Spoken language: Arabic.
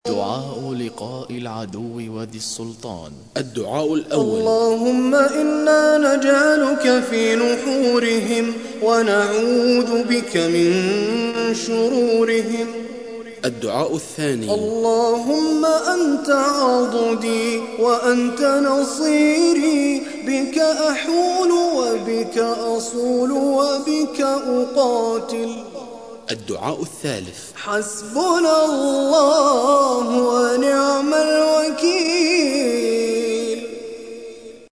دعاء لقاء العدو وذي السلطان. الدعاء الأول: اللهم إنا نجعلك في نحورهم ونعوذ بك من شرورهم. الدعاء الثاني: اللهم أنت عضدي وأنت نصيري، بك أحول وبك أصول وبك أقاتل. الدعاء الثالث: حسبنا الله ونعم الوكيل.